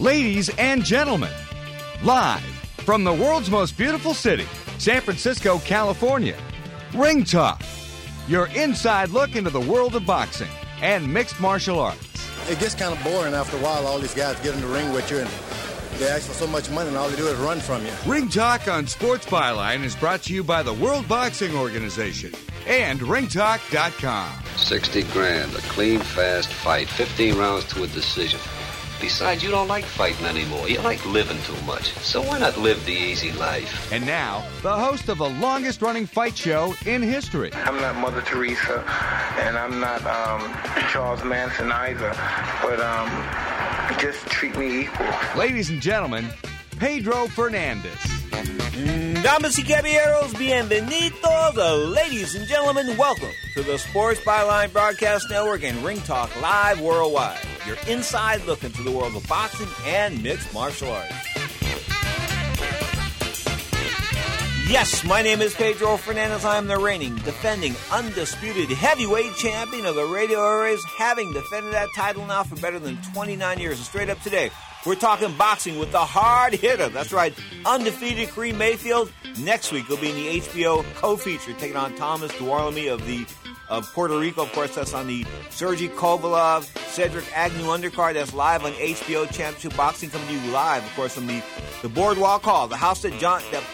Ladies and gentlemen, live from the world's most beautiful city, San Francisco, California, Ring Talk, your inside look into the world of boxing and mixed martial arts. It gets kind of boring after a while. All these guys get in the ring with you and they ask for so much money and all they do is run from you. Ring Talk on Sports Byline is brought to you by the World Boxing Organization and ringtalk.com. 60 grand, a clean, fast fight, 15 rounds to a decision. Besides, you don't like fighting anymore. You like living too much. So why not live the easy life? And now, the host of the longest-running fight show in history. I'm not Mother Teresa, and I'm not Charles Manson either, but just treat me equal. Ladies and gentlemen, Pedro Fernandez. Damas y caballeros, bienvenidos. Ladies and gentlemen, welcome to the Sports Byline Broadcast Network and Ring Talk Live Worldwide. Your inside look into the world of boxing and mixed martial arts. Yes, my name is Pedro Fernandez. I am the reigning, defending, undisputed heavyweight champion of the radio airwaves, having defended that title now for better than 29 years. And straight up today, we're talking boxing with the hard hitter. That's right, undefeated Kareem Mayfield. Next week, he'll be in the HBO co-feature, taking on Thomas Duarlamy of Puerto Rico. Of course, that's on the Sergey Kovalev, Cedric Agnew undercard. That's live on HBO Championship Boxing, coming to you live, of course, from the Boardwalk Hall, the house that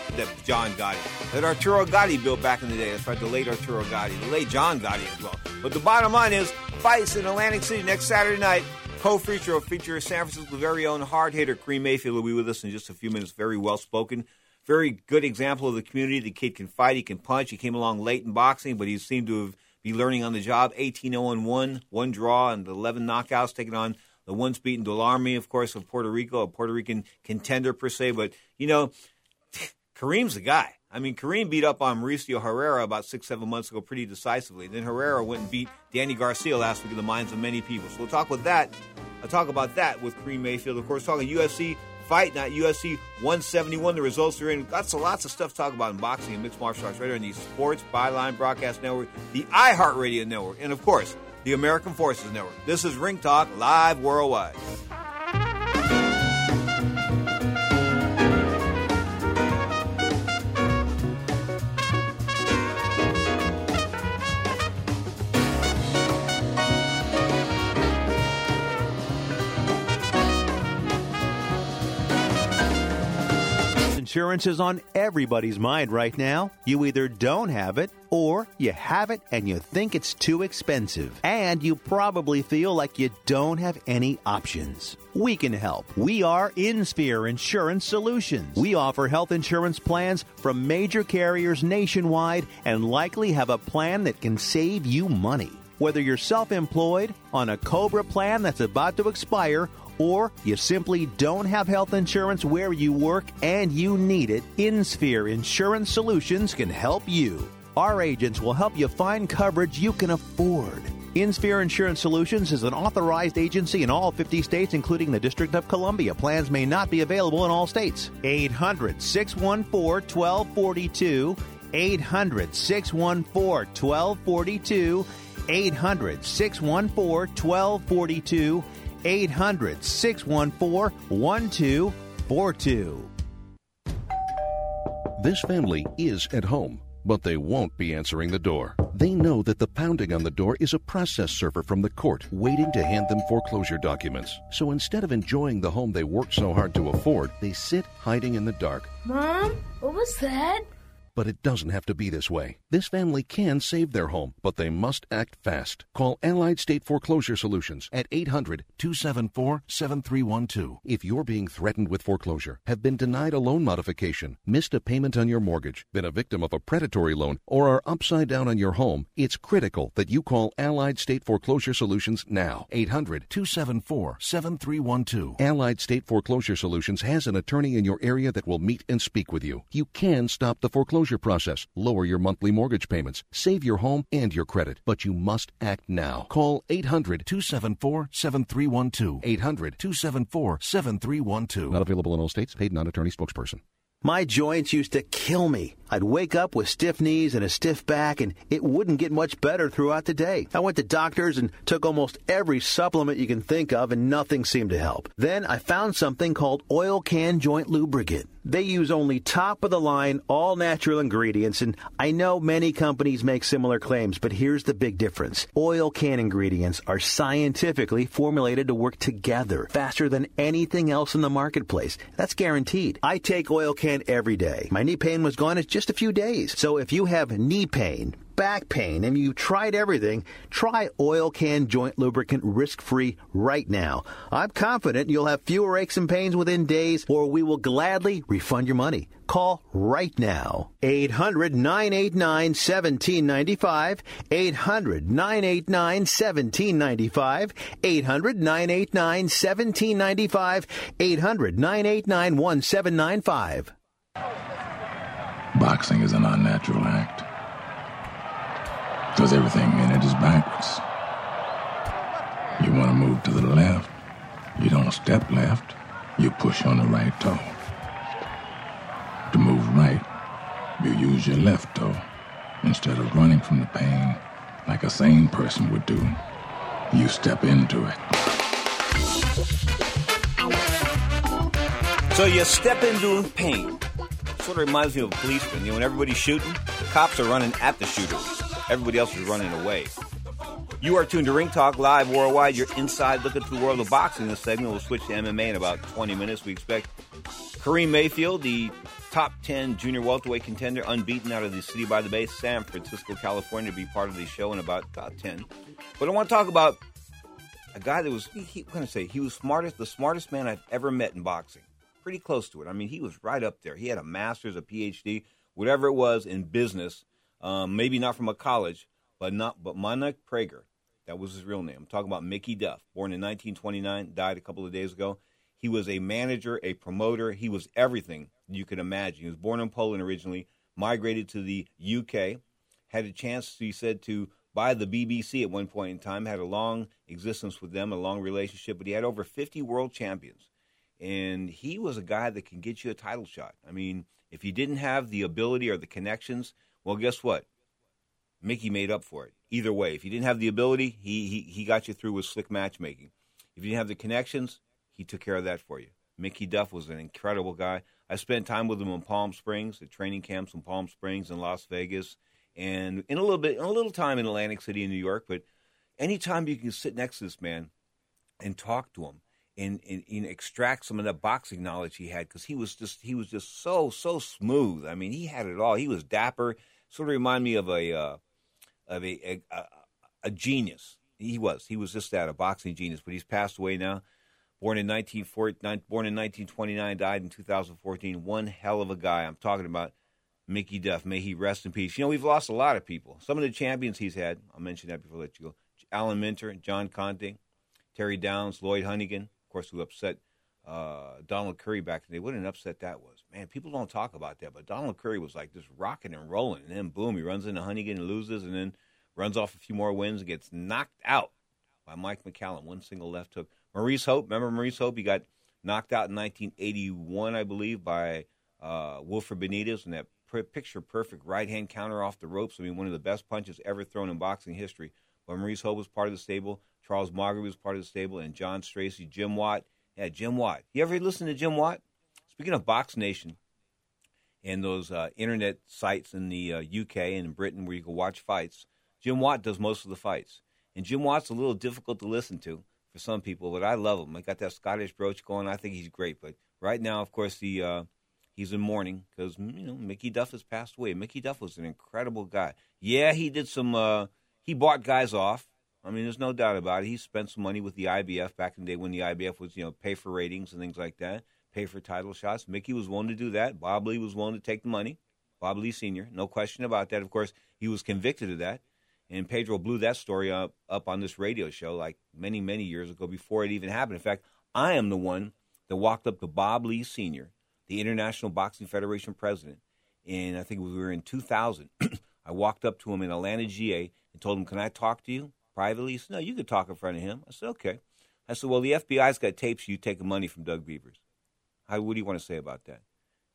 Arturo Gatti built back in the day. That's right, the late Arturo Gatti, the late John Gotti as well. But the bottom line is, fights in Atlantic City next Saturday night. Co-feature will feature San Francisco's very own hard hitter Kareem Mayfield will be with us in just a few minutes. Very well spoken, very good example of the community. The kid can fight, he can punch. He came along late in boxing, but he seemed to be learning on the job. 18-0-1, one draw, and 11 knockouts, taking on the once beaten Duarlamy, of course, of Puerto Rico, a Puerto Rican contender per se. But you know, Kareem's the guy. I mean, Kareem beat up on Mauricio Herrera about 6-7 months ago pretty decisively. Then Herrera went and beat Danny Garcia last week in the minds of many people. So we'll talk about that with Kareem Mayfield. Of course, talking UFC fight night, UFC 171. The results are in. Got lots of stuff to talk about in boxing and mixed martial arts right here on the Sports Byline Broadcast Network, the iHeartRadio Network, and, of course, the American Forces Network. This is Ring Talk Live Worldwide. Insurance is on everybody's mind right now. You either don't have it, or you have it and you think it's too expensive. And you probably feel like you don't have any options. We can help. We are InSphere Insurance Solutions. We offer health insurance plans from major carriers nationwide and likely have a plan that can save you money. Whether you're self-employed, on a COBRA plan that's about to expire, or you simply don't have health insurance where you work and you need it, InSphere Insurance Solutions can help you. Our agents will help you find coverage you can afford. InSphere Insurance Solutions is an authorized agency in all 50 states, including the District of Columbia. Plans may not be available in all states. 800-614-1242. 800-614-1242. 800-614-1242. 800-614-1242. This family is at home, but they won't be answering the door. They know that the pounding on the door is a process server from the court waiting to hand them foreclosure documents. So instead of enjoying the home they worked so hard to afford, they sit hiding in the dark. Mom, what was that? But it doesn't have to be this way. This family can save their home, but they must act fast. Call Allied State Foreclosure Solutions at 800-274-7312. If you're being threatened with foreclosure, have been denied a loan modification, missed a payment on your mortgage, been a victim of a predatory loan, or are upside down on your home, it's critical that you call Allied State Foreclosure Solutions now. 800-274-7312. Allied State Foreclosure Solutions has an attorney in your area that will meet and speak with you. You can stop the foreclosure process, lower your monthly mortgage payments, save your home and your credit, but you must act now. Call 800-274-7312. 800-274-7312. Not available in all states. Paid non-attorney spokesperson. My joints used to kill me. I'd wake up with stiff knees and a stiff back, and it wouldn't get much better throughout the day. I went to doctors and took almost every supplement you can think of, and nothing seemed to help. Then I found something called Oil Can Joint Lubricant. They use only top-of-the-line, all-natural ingredients, and I know many companies make similar claims, but here's the big difference. Oil Can ingredients are scientifically formulated to work together faster than anything else in the marketplace. That's guaranteed. I take Oil Can every day. My knee pain was gone in just a few days. So if you have knee pain, back pain, and you tried everything, try Oil Can Joint Lubricant risk-free right now. I'm confident you'll have fewer aches and pains within days, or we will gladly refund your money. Call right now. 800-989-1795. 800-989-1795. 800-989-1795. 800-989-1795. Boxing is an unnatural act, because everything in it is backwards. You want to move to the left, you don't step left, you push on the right toe. To move right, you use your left toe. Instead of running from the pain like a sane person would do, you step into it. So you step into pain. Sort of reminds me of a policeman. You know, when everybody's shooting, the cops are running at the shooters. Everybody else is running away. You are tuned to Ring Talk live worldwide. You're inside looking through the world of boxing. In this segment, we'll switch to MMA in about 20 minutes. We expect Kareem Mayfield, the top 10 junior welterweight contender, unbeaten out of the city by the bay, San Francisco, California, to be part of the show in about 10. But I want to talk about a guy that was, he was the smartest man I've ever met in boxing. Pretty close to it. I mean, he was right up there. He had a master's, a PhD, whatever it was in business. Maybe not from a college, but Manak Prager. That was his real name. I'm talking about Mickey Duff, born in 1929, died a couple of days ago. He was a manager, a promoter. He was everything you could imagine. He was born in Poland originally, migrated to the UK, had a chance, he said, to buy the BBC at one point in time, had a long existence with them, a long relationship, but he had over 50 world champions. And he was a guy that can get you a title shot. I mean, if he didn't have the ability or the connections, well, guess what? Mickey made up for it. Either way, if he didn't have the ability, he got you through with slick matchmaking. If you didn't have the connections, he took care of that for you. Mickey Duff was an incredible guy. I spent time with him in Palm Springs, at training camps in Palm Springs and Las Vegas, and a little time in Atlantic City in New York. But anytime you can sit next to this man and talk to him, and extract some of that boxing knowledge he had, because he was just so smooth. I mean, he had it all. He was dapper. Sort of reminded me of a genius. He was just that, a boxing genius. But he's passed away now. Born in 1929, died in 2014. One hell of a guy. I'm talking about Mickey Duff. May he rest in peace. You know, we've lost a lot of people. Some of the champions he's had. I'll mention that before I let you go. Alan Minter, John Conte, Terry Downs, Lloyd Hunnigan. Of course, who upset Donald Curry back in the day. What an upset that was. Man, people don't talk about that, but Donald Curry was like just rocking and rolling, and then boom, he runs into Hunnigan and loses, and then runs off a few more wins and gets knocked out by Mike McCallum. One single left hook. Maurice Hope, remember Maurice Hope? He got knocked out in 1981, I believe, by Wilfred Benitez in that picture-perfect right-hand counter off the ropes. I mean, one of the best punches ever thrown in boxing history. But Maurice Hope was part of the stable. Charles Margaret was part of the stable, and John Stracey, Jim Watt. Yeah, Jim Watt. You ever listen to Jim Watt? Speaking of Box Nation and those internet sites in the UK and in Britain where you can watch fights, Jim Watt does most of the fights. And Jim Watt's a little difficult to listen to for some people, but I love him. I got that Scottish brooch going. I think he's great. But right now, of course, he's in mourning because, Mickey Duff has passed away. Mickey Duff was an incredible guy. Yeah, he did some he bought guys off. I mean, there's no doubt about it. He spent some money with the IBF back in the day when the IBF was, pay for ratings and things like that, pay for title shots. Mickey was willing to do that. Bob Lee was willing to take the money. Bob Lee Sr., no question about that. Of course, he was convicted of that. And Pedro blew that story up on this radio show like many, many years ago before it even happened. In fact, I am the one that walked up to Bob Lee Sr., the International Boxing Federation president, and I think we were in 2000. I walked up to him in Atlanta, GA, and told him, "Can I talk to you privately?" He said, "No, you could talk in front of him." I said, "Okay." I said, "Well, the FBI's got tapes of you taking money from Doug Beavers. What do you want to say about that?"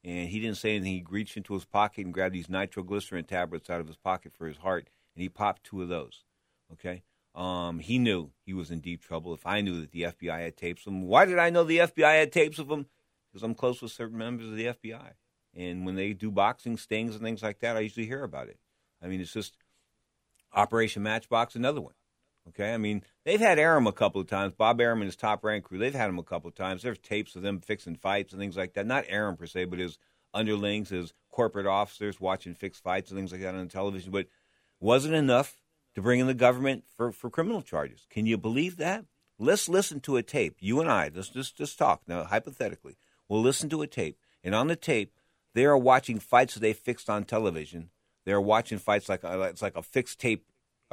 And he didn't say anything. He reached into his pocket and grabbed these nitroglycerin tablets out of his pocket for his heart, and he popped 2 of those. Okay? He knew he was in deep trouble. If I knew that the FBI had tapes of him, why did I know the FBI had tapes of him? Because I'm close with certain members of the FBI. And when they do boxing stings and things like that, I usually hear about it. I mean, it's just Operation Matchbox, another one. Okay? I mean, they've had Arum a couple of times. Bob Arum and his Top Rank crew, they've had him a couple of times. There's tapes of them fixing fights and things like that. Not Arum per se, but his underlings, his corporate officers watching fixed fights and things like that on television. But wasn't enough to bring in the government for criminal charges. Can you believe that? Let's listen to a tape. You and I, let's just talk. Now, hypothetically, we'll listen to a tape. And on the tape, they are watching fights that they fixed on television. They're watching fights like it's like a fixed tape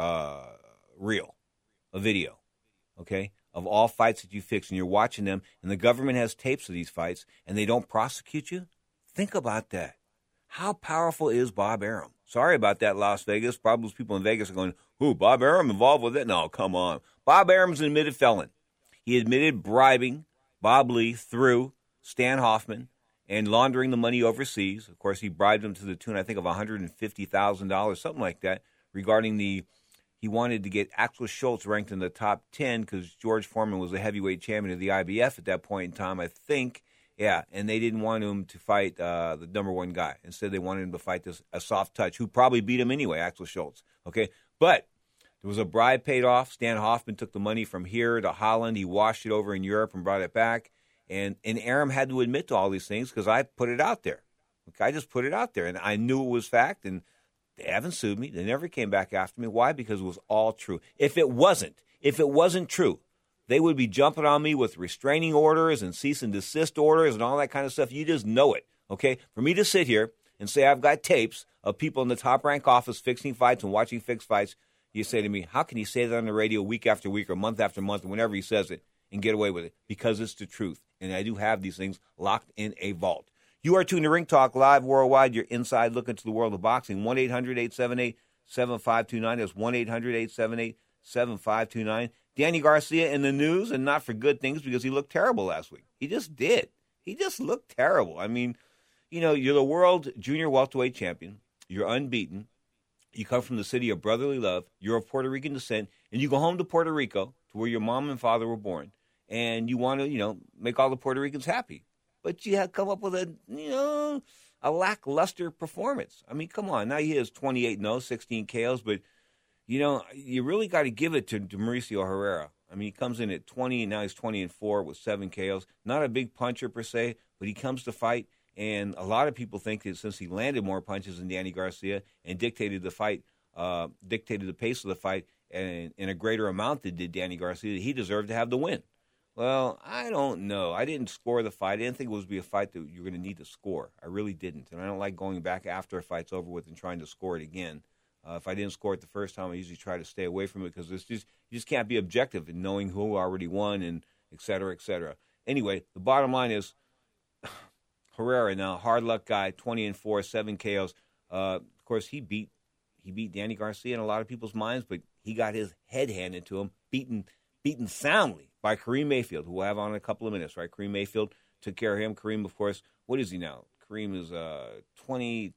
reel, a video, okay, of all fights that you fix. And you're watching them, and the government has tapes of these fights, and they don't prosecute you? Think about that. How powerful is Bob Arum? Sorry about that, Las Vegas. Probably those people in Vegas are going, who, Bob Arum involved with it? No, come on. Bob Arum's an admitted felon. He admitted bribing Bob Lee through Stan Hoffman and laundering the money overseas. Of course, he bribed him to the tune, I think, of $150,000, something like that, regarding he wanted to get Axel Schultz ranked in the top 10 because George Foreman was the heavyweight champion of the IBF at that point in time, I think. Yeah, and they didn't want him to fight the number one guy. Instead, they wanted him to fight a soft touch, who probably beat him anyway, Axel Schultz. Okay, but there was a bribe paid off. Stan Hoffman took the money from here to Holland. He washed it over in Europe and brought it back. And Arum had to admit to all these things because I put it out there. Okay, I just put it out there, and I knew it was fact, and they haven't sued me. They never came back after me. Why? Because it was all true. If it wasn't true, they would be jumping on me with restraining orders and cease and desist orders and all that kind of stuff. You just know it, okay? For me to sit here and say I've got tapes of people in the Top Rank office fixing fights and watching fixed fights, you say to me, how can he say that on the radio week after week or month after month or whenever he says it and get away with it? Because it's the truth, and I do have these things locked in a vault. You are tuned to Ring Talk Live Worldwide, your inside look into the world of boxing. 1-800-878-7529. That's 1-800-878-7529. Danny Garcia in the news, and not for good things, because he looked terrible last week. He just did. He just looked terrible. I mean, you know, you're the world junior welterweight champion. You're unbeaten. You come from the city of brotherly love. You're of Puerto Rican descent, and you go home to Puerto Rico, to where your mom and father were born, and you want to, make all the Puerto Ricans happy. But you have come up with a lackluster performance. I mean, come on. Now he has 28-0, 16 KOs, but you really got to give it to Mauricio Herrera. I mean, he comes in at 20, and now he's 20-4 with 7 KOs. Not a big puncher per se, but he comes to fight, and a lot of people think that since he landed more punches than Danny Garcia and dictated the fight, dictated the pace of the fight in a greater amount than did Danny Garcia, that he deserved to have the win. Well, I don't know. I didn't score the fight. I didn't think it was going to be a fight that you're going to need to score. I really didn't, and I don't like going back after a fight's over with and trying to score it again. If I didn't score it the first time, I usually try to stay away from it because you just can't be objective in knowing who already won and et cetera, et cetera. Anyway, the bottom line is Herrera now, hard luck guy, 20-4, 7 KOs. Of course, he beat Danny Garcia in a lot of people's minds, but he got his head handed to him, beaten soundly by Kareem Mayfield, who we'll have on in a couple of minutes, right? Kareem Mayfield took care of him. Kareem, of course, what is he now? Kareem is 19-0,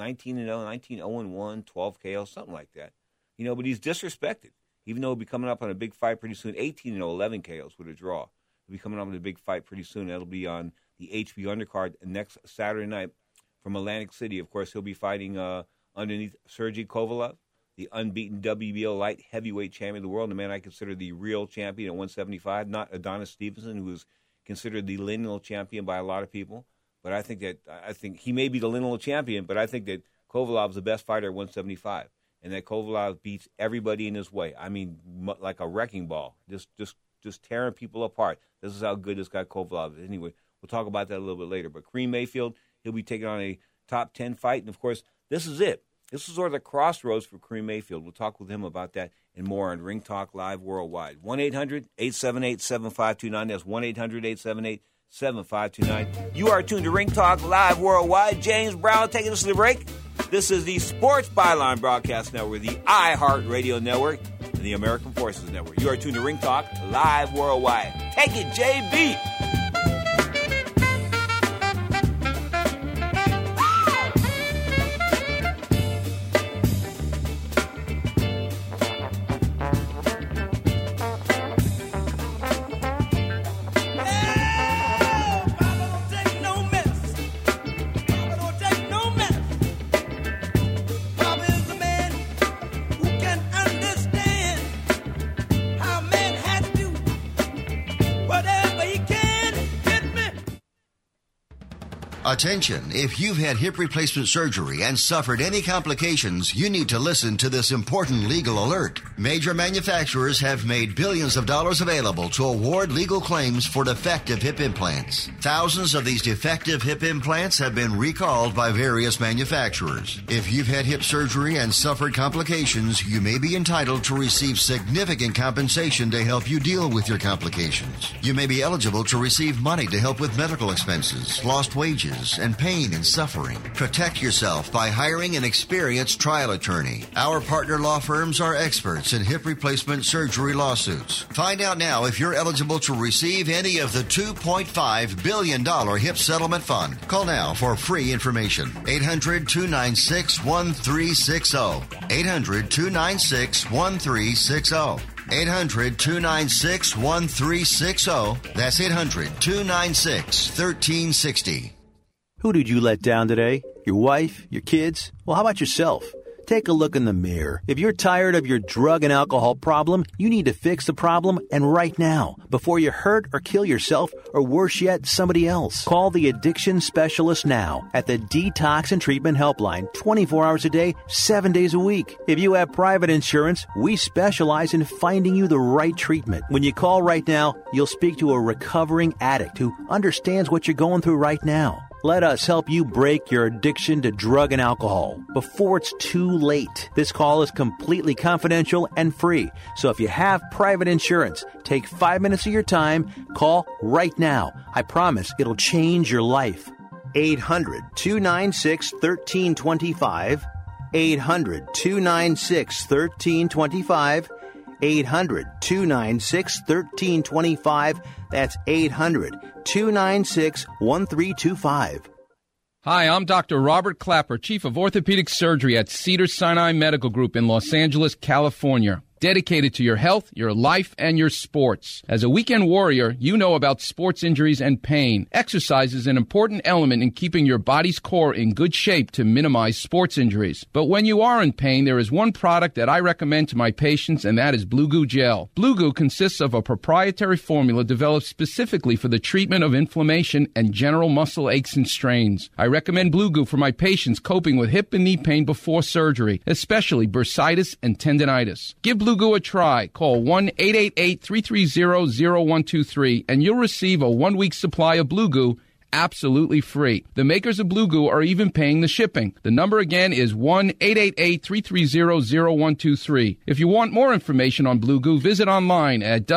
19-0-1, 12 KOs, something like that. But he's disrespected. Even though he'll be coming up on a big fight pretty soon, 18-0, 11 KOs with a draw. He'll be coming up on a big fight pretty soon. That'll be on the HB undercard next Saturday night from Atlantic City. Of course, he'll be fighting underneath Sergey Kovalev, the unbeaten WBO light heavyweight champion of the world, the man I consider the real champion at 175, not Adonis Stevenson, who is considered the lineal champion by a lot of people. But I think he may be the lineal champion, but I think that Kovalev is the best fighter at 175, and that Kovalev beats everybody in his way. I mean, like a wrecking ball, just tearing people apart. This is how good this guy Kovalev is. Anyway, we'll talk about that a little bit later. But Kareem Mayfield, he'll be taking on a top 10 fight, and of course, this is it. This is sort of the crossroads for Kareem Mayfield. We'll talk with him about that and more on Ring Talk Live Worldwide. 1-800-878-7529. That's 1-800-878-7529. You are tuned to Ring Talk Live Worldwide. James Brown taking us to the break. This is the Sports Byline Broadcast Network, the iHeart Radio Network, and the American Forces Network. You are tuned to Ring Talk Live Worldwide. Take it, JB! Attention, if you've had hip replacement surgery and suffered any complications, you need to listen to this important legal alert. Major manufacturers have made billions of dollars available to award legal claims for defective hip implants. Thousands of these defective hip implants have been recalled by various manufacturers. If you've had hip surgery and suffered complications, you may be entitled to receive significant compensation to help you deal with your complications. You may be eligible to receive money to help with medical expenses, lost wages, and pain and suffering. Protect yourself by hiring an experienced trial attorney. Our partner law firms are experts in hip replacement surgery lawsuits. Find out now if you're eligible to receive any of the $2.5 billion hip settlement fund. Call now for free information. 800-296-1360. 800-296-1360. 800-296-1360. That's 800-296-1360. Who did you let down today? Your wife? Your kids? Well, how about yourself? Take a look in the mirror. If you're tired of your drug and alcohol problem, you need to fix the problem, and right now, before you hurt or kill yourself, or worse yet, somebody else. Call the addiction specialist now at the Detox and Treatment Helpline, 24 hours a day, 7 days a week. If you have private insurance, we specialize in finding you the right treatment. When you call right now, you'll speak to a recovering addict who understands what you're going through right now. Let us help you break your addiction to drug and alcohol before it's too late. This call is completely confidential and free. So if you have private insurance, take 5 minutes of your time. Call right now. I promise it'll change your life. 800-296-1325. 800-296-1325. 800-296-1325. That's 800-296-1325. Hi, I'm Dr. Robert Clapper, Chief of Orthopedic Surgery at Cedars-Sinai Medical Group in Los Angeles, California. Dedicated to your health, your life, and your sports. As a weekend warrior, you know about sports injuries and pain. Exercise is an important element in keeping your body's core in good shape to minimize sports injuries. But when you are in pain, there is one product that I recommend to my patients, and that is Blue Goo Gel. Blue Goo consists of a proprietary formula developed specifically for the treatment of inflammation and general muscle aches and strains. I recommend Blue Goo for my patients coping with hip and knee pain before surgery, especially bursitis and tendinitis. Give Blue Goo a try. Call 1-888-330-0123 and you'll receive a 1-week supply of Blue Goo absolutely free. The makers of Blue Goo are even paying the shipping. The number again is 1-888-330-0123. If you want more information on Blue Goo, visit online at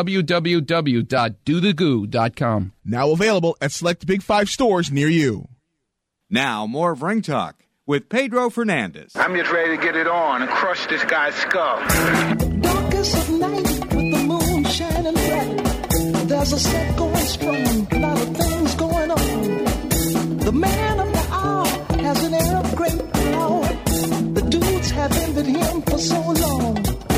www.dothegoo.com. Now available at select Big 5 stores near you. Now more of Ring Talk with Pedro Fernandez. I'm just ready to get it on and crush this guy's skull. Darkest of night with the moon shining bright. There's a set going strong, a lot of things going on. The man of the hour has an air of great power. The dudes have envied him for so long.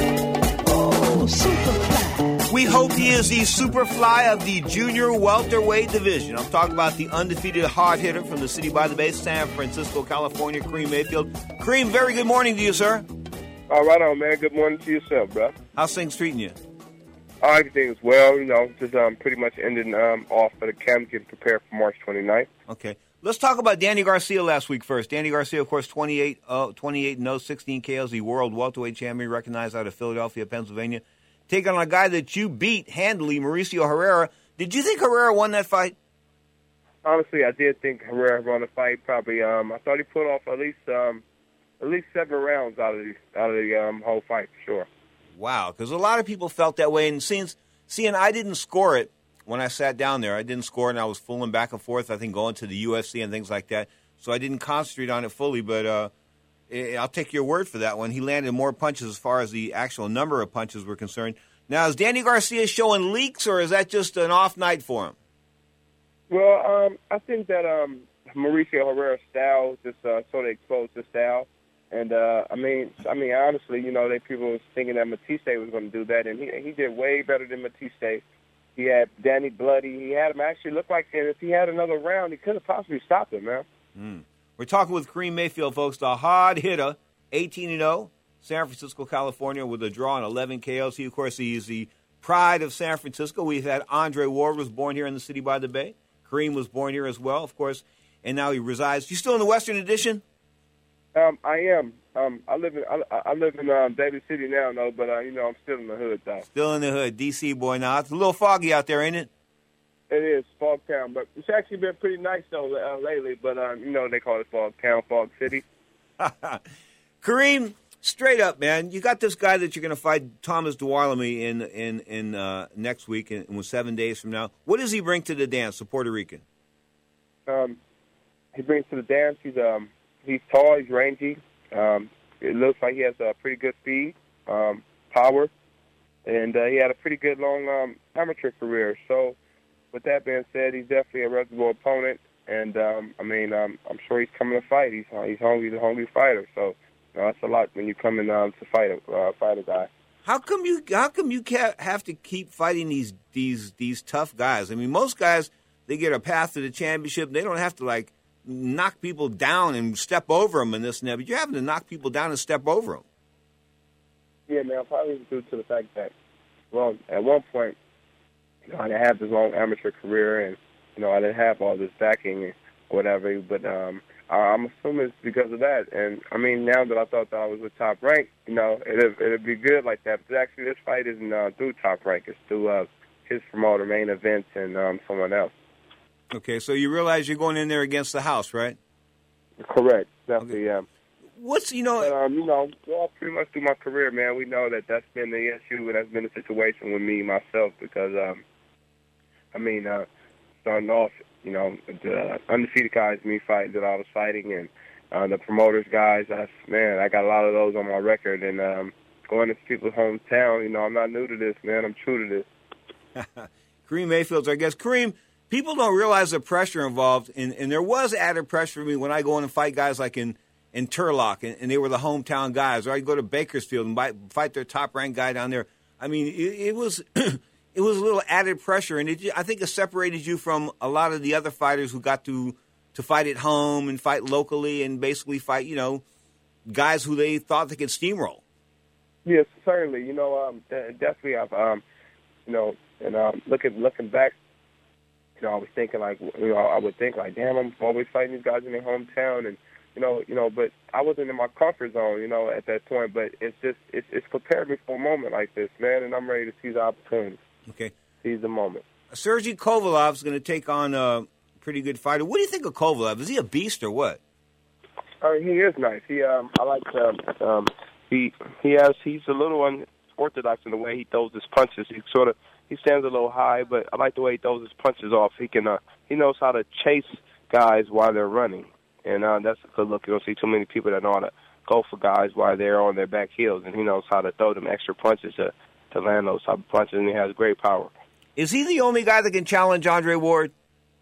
Oh, Superfly. We hope he is the Superfly of the junior welterweight division. I'm talking about the undefeated hard hitter from the city by the bay, San Francisco, California, Kareem Mayfield. Kareem, very good morning to you, sir. All right on, man. Good morning to yourself, bro. How's things treating you? Everything's well, just pretty much ending off for the camp, getting prepared for March 29th. Okay. Let's talk about Danny Garcia last week first. Danny Garcia, of course, 28-0, 16 KOs, the world welterweight champion, recognized out of Philadelphia, Pennsylvania. Taking on a guy that you beat handily, Mauricio Herrera. Did you think Herrera won that fight? Honestly, I did think Herrera won the fight. Probably, I thought he put off at least 7 rounds out of the whole fight, for sure. Wow, because a lot of people felt that way. And seeing I didn't score it when I sat down there. I didn't score it, and I was fooling back and forth, I think, going to the UFC and things like that. So I didn't concentrate on it fully, but I'll take your word for that one. He landed more punches as far as the actual number of punches were concerned. Now, is Danny Garcia showing leaks, or is that just an off night for him? Well, I think that Mauricio Herrera's style just sort of exposed his style. And, I mean, honestly, people were thinking that Matisse was going to do that, and he did way better than Matisse. He had Danny bloody. He had him actually look like if he had another round, he could have possibly stopped him, man. We're talking with Kareem Mayfield, folks, the hard hitter, 18-0, San Francisco, California, with a draw and 11 KOs. He, of course, he is the pride of San Francisco. We've had Andre Ward was born here in the city by the bay. Kareem was born here as well. Of course, and now he resides. You still in the Western Addition? I am. I live in David City now, though, but I'm still in the hood, though. Still in the hood, D.C. boy. Now it's a little foggy out there, ain't it? It is Fog Town, but it's actually been pretty nice though lately. But they call it Fog Town, Fog City. Kareem, straight up, man, you got this guy that you're going to fight, Thomas Dwalamy, in next week, and 7 days from now. What does he bring to the dance, the Puerto Rican? He brings to the dance. He's tall, he's rangy. It looks like he has a pretty good speed, power, and he had a pretty good long amateur career. So, with that being said, he's definitely a reputable opponent, and I'm sure he's coming to fight. He's hungry, he's a hungry fighter. So, that's a lot when you come in to fight a guy. How come you have to keep fighting these tough guys? I mean, most guys, they get a path to the championship. They don't have to knock people down and step over them and this and that. But you're having to knock people down and step over them. Yeah, man, probably due to the fact that, well, at one point, I didn't have this long amateur career, and I didn't have all this backing or whatever. But I'm assuming it's because of that. And now that I thought that I was with Top Rank, it'd be good like that. But actually, this fight isn't through Top Rank. It's through his promoter, Main Events, and someone else. Okay, so you realize you're going in there against the house, right? Correct, definitely. Okay. What's well, pretty much through my career, man, we know that that's been the issue and that's been the situation with me myself because, starting off, the undefeated guys, me fighting that I was fighting, and the promoters guys, I got a lot of those on my record, and going to people's hometown, I'm not new to this, man. I'm true to this. Kareem Mayfield's our guest. Kareem, people don't realize the pressure involved, and there was added pressure for me when I go in and fight guys like in Turlock, and they were the hometown guys, or I'd go to Bakersfield and fight their top-ranked guy down there. I mean, it was it was a little added pressure, and I think it separated you from a lot of the other fighters who got to fight at home and fight locally and basically fight, guys who they thought they could steamroll. Yes, certainly. Definitely. I've, looking back, I was thinking I would think damn, I'm always fighting these guys in their hometown, and but I wasn't in my comfort zone, at that point. But it's prepared me for a moment like this, man, and I'm ready to seize the opportunity. Okay, seize the moment. Sergey Kovalov's going to take on a pretty good fighter. What do you think of Kovalev? Is he a beast or what? He is nice. He's a little unorthodox in the way he throws his punches. He stands a little high, but I like the way he throws his punches off. He knows how to chase guys while they're running, and that's a good look. You don't see too many people that know how to go for guys while they're on their back heels, and he knows how to throw them extra punches to land those type of punches, and he has great power. Is he the only guy that can challenge Andre Ward?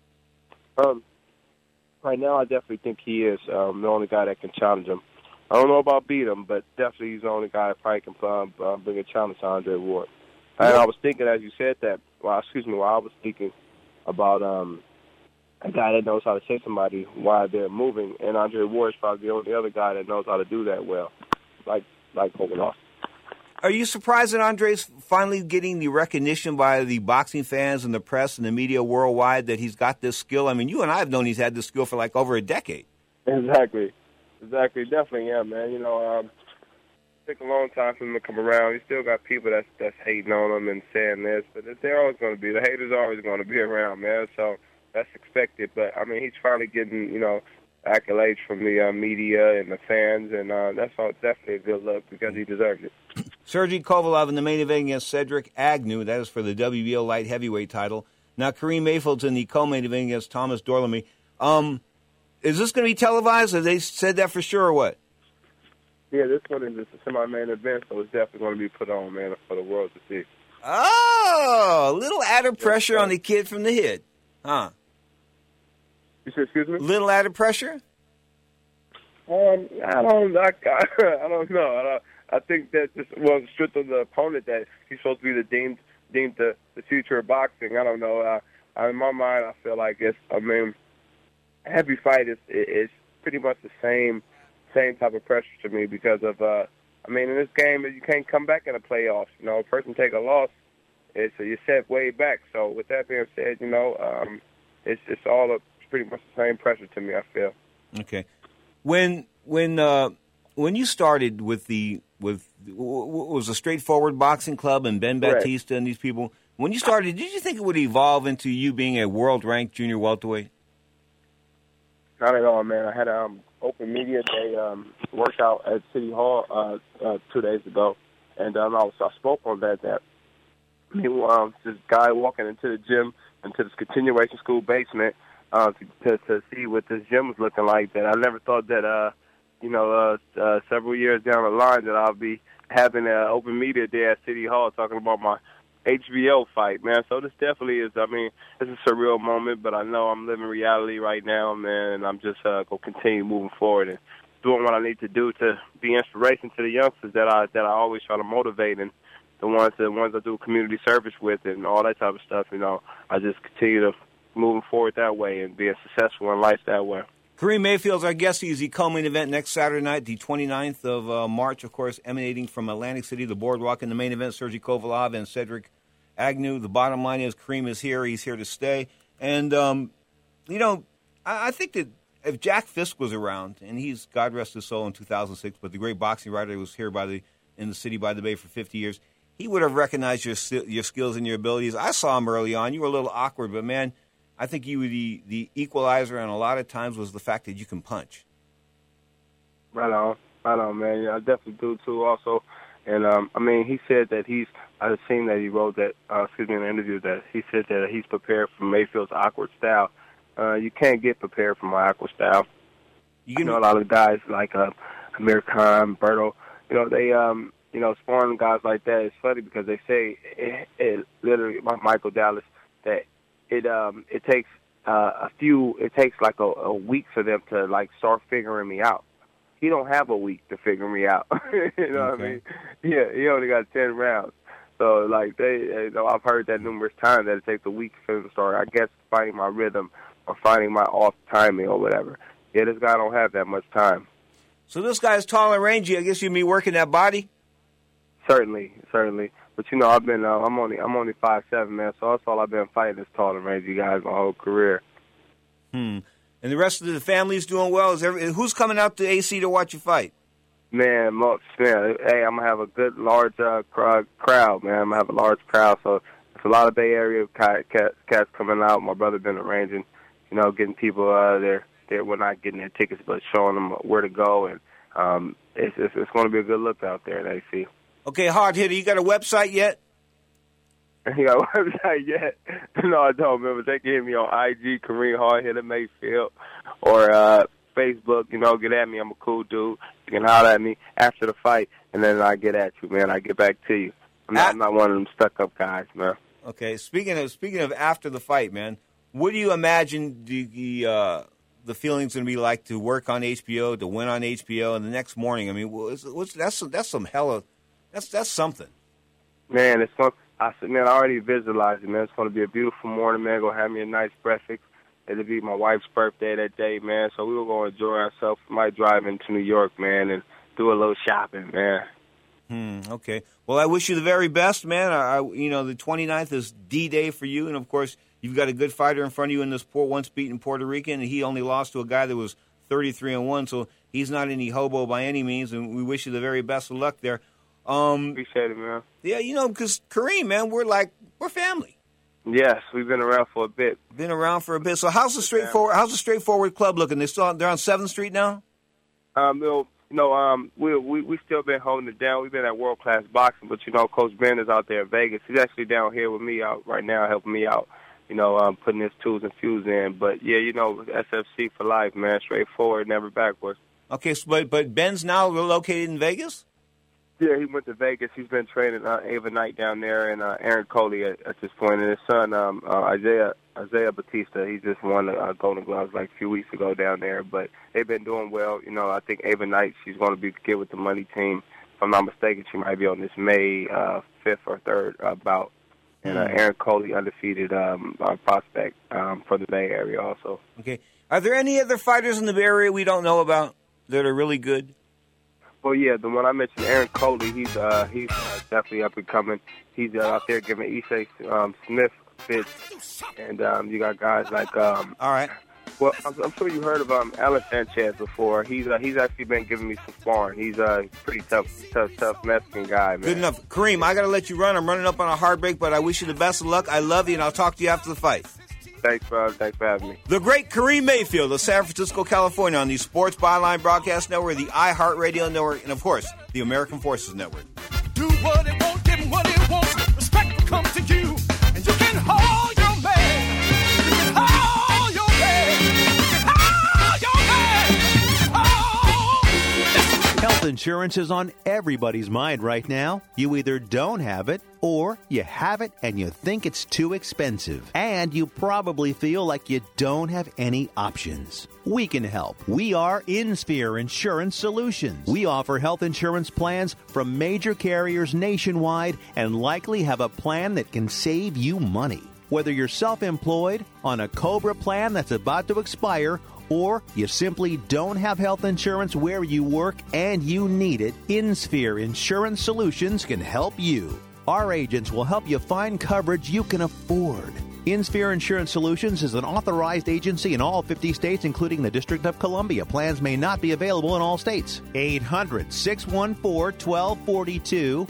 Right now, I definitely think he is the only guy that can challenge him. I don't know about beat him, but definitely he's the only guy that probably can bring a challenge to Andre Ward. And I was thinking, as you said that, while I was thinking about a guy that knows how to chase somebody while they're moving, and Andre Ward is probably the only other guy that knows how to do that well, like Kovalov. Are you surprised that Andre's finally getting the recognition by the boxing fans and the press and the media worldwide that he's got this skill? I mean, you and I have known he's had this skill for over a decade. Exactly. Definitely, yeah, man. It took a long time for him to come around. He still got people that's hating on him and saying this, but they're always going to be. The haters are always going to be around, man. So that's expected. But, he's finally getting, accolades from the media and the fans, and that's all definitely a good look because he deserves it. Sergey Kovalev in the main event against Cedric Agnew. That is for the WBO light heavyweight title. Now Kareem Mayfield's in the co-main event against Thomas Dwalamy. Is this going to be televised? Have they said that for sure or what? Yeah, this one is just a semi-main event, so it's definitely going to be put on, man, for the world to see. Oh, a little added pressure on the kid from the hit, huh? You said, excuse me? Little added pressure? I don't know. I think that just stripped of the opponent that he's supposed to be deemed the future of boxing. I don't know. In my mind, I feel like a heavy fight is pretty much the same type of pressure to me because of in this game you can't come back in the playoffs. A person take a loss, you're set way back. So with that being said, it's all pretty much the same pressure to me, I feel. Okay. When you started with was a Straightforward Boxing Club and Ben Correct. Batista and these people, when you started, did you think it would evolve into you being a world-ranked junior welterweight? Not at all, man. I had an open media day workout at City Hall 2 days ago, and I spoke on that this guy walking into the gym, into this continuation school basement, to see what this gym was looking like, that I never thought that, several years down the line that I'll be having an open media day at City Hall talking about my HBO fight, man. So this definitely is, it's a surreal moment, but I know I'm living reality right now, man, and I'm just going to continue moving forward and doing what I need to do to be inspiration to the youngsters that I always try to motivate, and the ones I do community service with and all that type of stuff, I just continue to moving forward that way and being successful in life that way. Kareem Mayfield's our guest. He's the co-main event next Saturday night, the 29th of March, of course, emanating from Atlantic City, the Boardwalk. In the main event, Sergey Kovalev and Cedric Agnew. The bottom line is Kareem is here. He's here to stay. And, I think that if Jack Fisk was around, and he's, God rest his soul, in 2006, but the great boxing writer who was here in the city by the bay for 50 years, he would have recognized your skills and your abilities. I saw him early on. You were a little awkward, but, man, I think you were the equalizer, and a lot of times was the fact that you can punch. Right on, man. Yeah, I definitely do, too, also. And, he said that I've seen that he wrote that, in an interview, that he said that he's prepared for Mayfield's awkward style. You can't get prepared for my awkward style. You know, a lot of guys like Amir Khan, Berto, they, sparring guys like that, it's funny because they say, it literally, Michael Dallas, that it takes like a week for them to like start figuring me out. He don't have a week to figure me out. You know what I mean? Yeah, he only got 10 rounds. So like I've heard that numerous times that it takes a week for him to start, I guess, finding my rhythm or finding my off timing or whatever. Yeah, this guy don't have that much time. So this guy's tall and rangy. I guess you'd be working that body. Certainly. But I've been I'm only 5'7", man. So that's all I've been fighting is tall and rangy guys my whole career. And the rest of the family's doing well. Who's coming out to AC to watch you fight? Man, hey, I'm gonna have a good large crowd, man. I'm gonna have a large crowd. So there's a lot of Bay Area cats coming out. My brother been arranging, getting people there. We're not getting their tickets, but showing them where to go, and it's going to be a good look out there at AC. Okay, Hard Hitter, you got a website yet? You got a website yet? No, I don't, man. But they can hit me on IG, Kareem Hard Hitter Mayfield, or Facebook. Get at me. I'm a cool dude. You can holler at me after the fight, and then I get at you, man. I get back to you. I'm not one of them stuck-up guys, man. Okay, speaking of after the fight, man, what do you imagine the feeling's going to be like to work on HBO, to win on HBO, and the next morning? I mean, that's some hella. That's something. Man, it's fun. I already visualized it, man. It's going to be a beautiful morning, man. Going to have me a nice breakfast. It'll be my wife's birthday that day, man. So we were going to enjoy ourselves. We might drive into New York, man, and do a little shopping, man. Okay. Well, I wish you the very best, man. The 29th is D-Day for you, and of course, you've got a good fighter in front of you in this once beaten Puerto Rican, and he only lost to a guy that was 33-1, so he's not any hobo by any means, and we wish you the very best of luck there. Appreciate it, man. Yeah, because Kareem, man, we're family. Yes, we've been around for a bit. So how's the straightforward club looking? They're on 7th Street now? We still been holding it down. We've been at World Class Boxing, but Coach Ben is out there in Vegas. He's actually down here with me out right now, helping me out. Putting his tools and fuse in. But yeah, SFC for life, man. Straightforward, never backwards. Okay, so, but Ben's now located in Vegas? Yeah, he went to Vegas. He's been training Ava Knight down there and Aaron Coley at this point. And his son, Isaiah Batista, he just won the Golden Gloves like a few weeks ago down there. But they've been doing well. I think Ava Knight, she's going to get with the money team. If I'm not mistaken, she might be on this May 5th or 3rd bout. And Aaron Coley, undefeated prospect for the Bay Area also. Okay. Are there any other fighters in the Bay Area we don't know about that are really good? Well, yeah, the one I mentioned, Aaron Coley, he's definitely up and coming. He's out there giving Issei Smith fits. And you got guys like... All right. Well, I'm sure you heard of Alan Sanchez before. He's actually been giving me some sparring. He's a pretty tough Mexican guy, man. Good enough. Kareem, I got to let you run. I'm running up on a hard break, but I wish you the best of luck. I love you, and I'll talk to you after the fight. Thanks for having me. The great Kareem Mayfield of San Francisco, California, on the Sports Byline Broadcast Network, the iHeartRadio Network, and, of course, the American Forces Network. Do what it won't, give him what it wants. Respect will come to you, and you can hold your man. You can hold your man. You can hold your man. Health insurance is on everybody's mind right now. You either don't have it, or you have it and you think it's too expensive. And you probably feel like you don't have any options. We can help. We are InSphere Insurance Solutions. We offer health insurance plans from major carriers nationwide and likely have a plan that can save you money. Whether you're self-employed, on a COBRA plan that's about to expire, or you simply don't have health insurance where you work and you need it, InSphere Insurance Solutions can help you. Our agents will help you find coverage you can afford. InSphere Insurance Solutions is an authorized agency in all 50 states, including the District of Columbia. Plans may not be available in all states. 800-614-1242.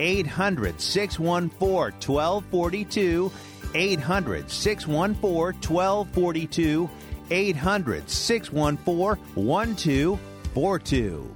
800-614-1242. 800-614-1242. 800-614-1242.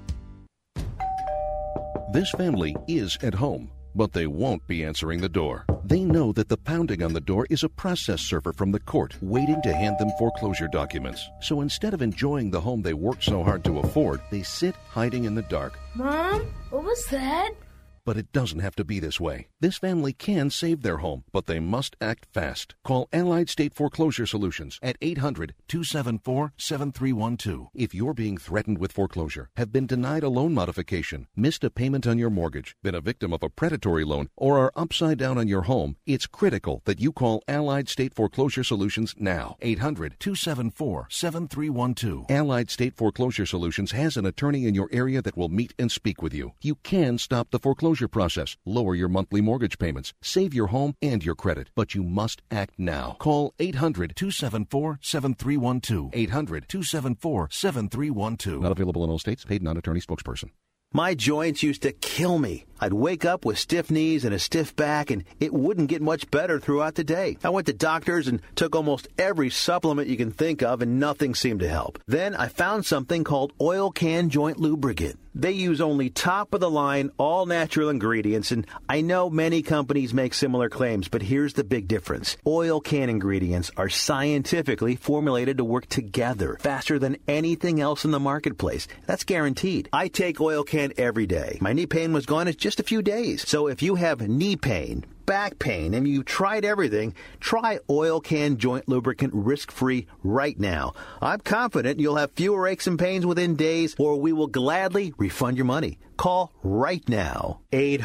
This family is at home, but they won't be answering the door. They know that the pounding on the door is a process server from the court waiting to hand them foreclosure documents. So instead of enjoying the home they worked so hard to afford, they sit hiding in the dark. Mom, what was that? But it doesn't have to be this way. This family can save their home, but they must act fast. Call Allied State Foreclosure Solutions at 800-274-7312. If you're being threatened with foreclosure, have been denied a loan modification, missed a payment on your mortgage, been a victim of a predatory loan, or are upside down on your home, it's critical that you call Allied State Foreclosure Solutions now. 800-274-7312. Allied State Foreclosure Solutions has an attorney in your area that will meet and speak with you. You can stop the foreclosure process, lower your monthly mortgage payments, save your home and your credit, but you must act now. Call 800-274-7312. 800-274-7312. Not available in all states. Paid non-attorney spokesperson. My joints used to kill me. I'd wake up with stiff knees and a stiff back, and it wouldn't get much better throughout the day. I went to doctors and took almost every supplement you can think of, and nothing seemed to help. Then I found something called Oil Can Joint Lubricant. They use only top-of-the-line, all-natural ingredients, and I know many companies make similar claims, but here's the big difference. Oil Can ingredients are scientifically formulated to work together faster than anything else in the marketplace. That's guaranteed. I take Oil Can every day. My knee pain was gone in just a few days. So if you have knee pain, back pain, and you tried everything, try Oil Can Joint Lubricant risk-free right now. I'm confident you'll have fewer aches and pains within days, or we will gladly refund your money. Call right now.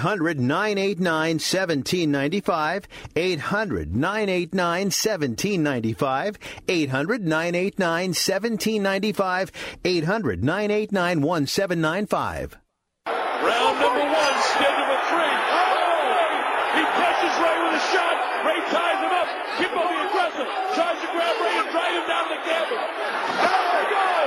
800-989-1795. 800-989-1795. 800-989-1795. 800-989-1795. Round number one, scheduled for 3. He catches Ray with a shot. Ray ties him up. Kimbo the aggressor tries to grab Ray and drag him down the cabin. There he goes.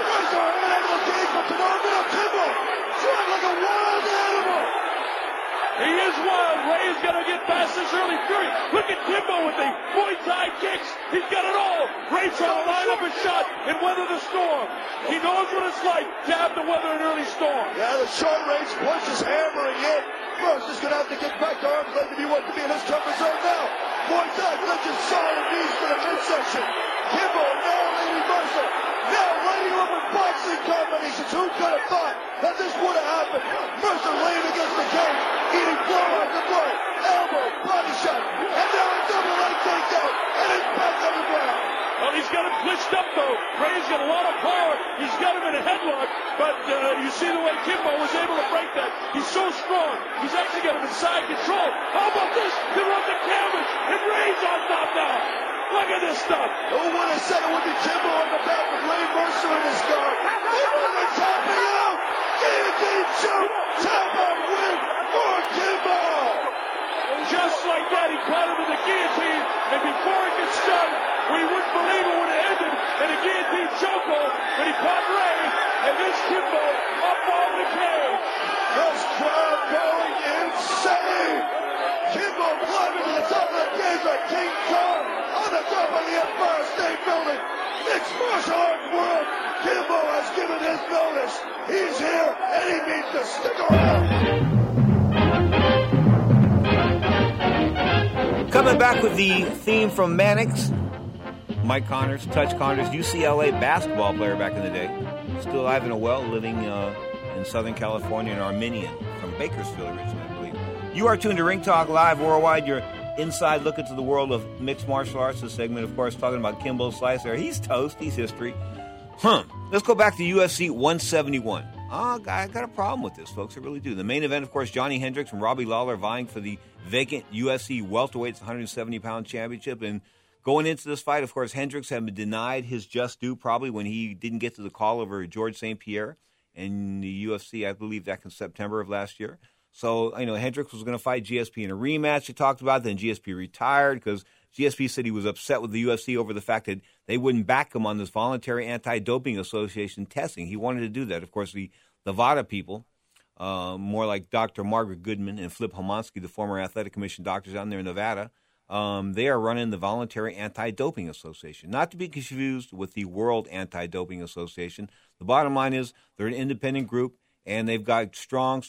Like a wild animal. He is wild. Ray is going to get past this early fury. Look at Kimbo with the Muay Thai kicks. He's got it all. Ray trying to line up a shot and weather the storm. He knows what it's like to have to weather an early storm. Yeah, the short range punch is hammering in. First is going to have to get back to arm's length if he wants to be in his comfort zone now. Muay Thai punches solid knees to the midsection. Kimbo now leading Mercer. Now lining up with boxing combinations. Who could have thought that this would have happened? Mercer laying against the cage, eating blow after blow. Elbow, body shot, and now a double leg takedown, and impact on the ground. Well, he's got him glitched up, though. Ray's got a lot of power. He's got him in a headlock, but you see the way Kimbo was able to break that. He's so strong. He's actually got him in side control. How about this? He runs the canvas, and Ray's on top now. Look at this stuff. Who would have said it would be Kimbo on the back with Ray Mercer in his guard? They're tapping out. Guillotine choke. Tap out win for Kimbo. Just like that, he caught him in the guillotine, and before it gets done, we wouldn't believe it would have ended in a guillotine chokehold when he caught Ray, and this Kimbo up on the cage. This crowd going insane. Kimbo climbing to the top of the cage like King Kong on the top of the Empire State Building. Mixed martial art world, Kimbo has given his notice. He's here, and he means to stick around. Coming back with the theme from Mannix, Mike Connors, Touch Connors, UCLA basketball player back in the day. Still alive and well, living in Southern California, an Armenian from Bakersfield originally, I believe. You are tuned to Ring Talk Live Worldwide, your inside look into the world of mixed martial arts. This segment, of course, talking about Kimbo Slicer. He's toast. He's history. Let's go back to UFC 171. I got a problem with this, folks. I really do. The main event, of course, Johnny Hendricks and Robbie Lawler vying for the vacant UFC welterweights 170-pound championship. And going into this fight, of course, Hendricks had been denied his just due probably when he didn't get to the call over George St. Pierre in the UFC, I believe, back in September of last year. So, Hendricks was going to fight GSP in a rematch. They talked about. Then GSP retired because GSP said he was upset with the UFC over the fact that they wouldn't back him on this voluntary anti-doping association testing. He wanted to do that. Of course, the VADA people, more like Dr. Margaret Goodman and Flip Homansky, the former athletic commission doctors out there in Nevada, they are running the voluntary anti-doping association. Not to be confused with the World Anti-Doping Association. The bottom line is they're an independent group, and they've got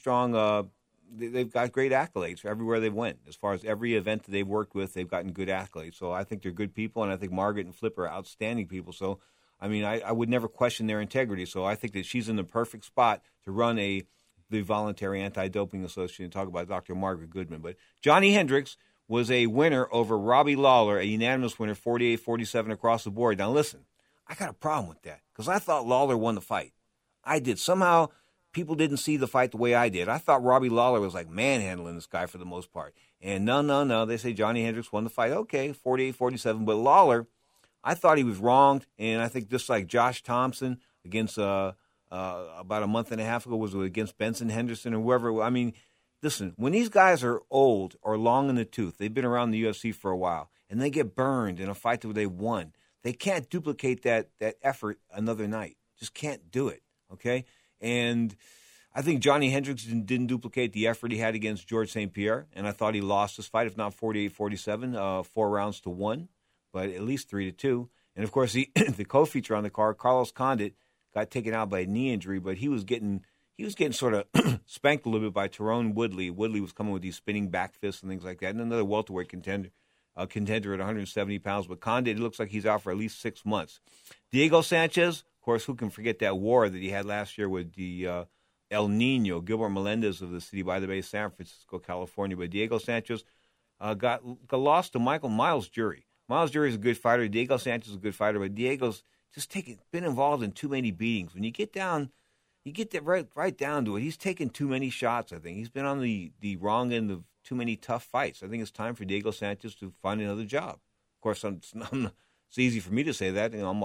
they've got great accolades for everywhere they've went. As far as every event that they've worked with, they've gotten good accolades. So I think they're good people, and I think Margaret and Flip are outstanding people. So, I would never question their integrity. So I think that she's in the perfect spot to run the voluntary anti-doping association. Talk about Dr. Margaret Goodman. But Johnny Hendricks was a winner over Robbie Lawler, a unanimous winner, 48-47 across the board. Now, listen, I got a problem with that because I thought Lawler won the fight. I did. Somehow people didn't see the fight the way I did. I thought Robbie Lawler was like manhandling this guy for the most part. And no. They say Johnny Hendricks won the fight. Okay, 48-47. But Lawler, I thought he was wronged. And I think just like Josh Thompson against about a month and a half ago was against Benson Henderson or whoever. Listen, when these guys are old or long in the tooth, they've been around the UFC for a while, and they get burned in a fight that they won, they can't duplicate that effort another night. Just can't do it, okay? And I think Johnny Hendricks didn't duplicate the effort he had against George St. Pierre, and I thought he lost this fight, if not 48-47, 4 rounds to 1, but at least 3-2. And, of course, the co-feature on the card, Carlos Condit, got taken out by a knee injury, but he was getting sort of spanked a little bit by Tyrone Woodley. Woodley was coming with these spinning back fists and things like that. And another welterweight contender at 170 pounds. But Condit, it looks like he's out for at least 6 months. Diego Sanchez, of course, who can forget that war that he had last year with the El Nino, Gilbert Melendez of the City by the Bay, San Francisco, California. But Diego Sanchez got lost to Miles Jury. Miles Jury is a good fighter. Diego Sanchez is a good fighter. But Diego's just been involved in too many beatings. When you get down... You get that right down to it. He's taken too many shots, I think. He's been on the wrong end of too many tough fights. I think it's time for Diego Sanchez to find another job. Of course, it's easy for me to say that. I'm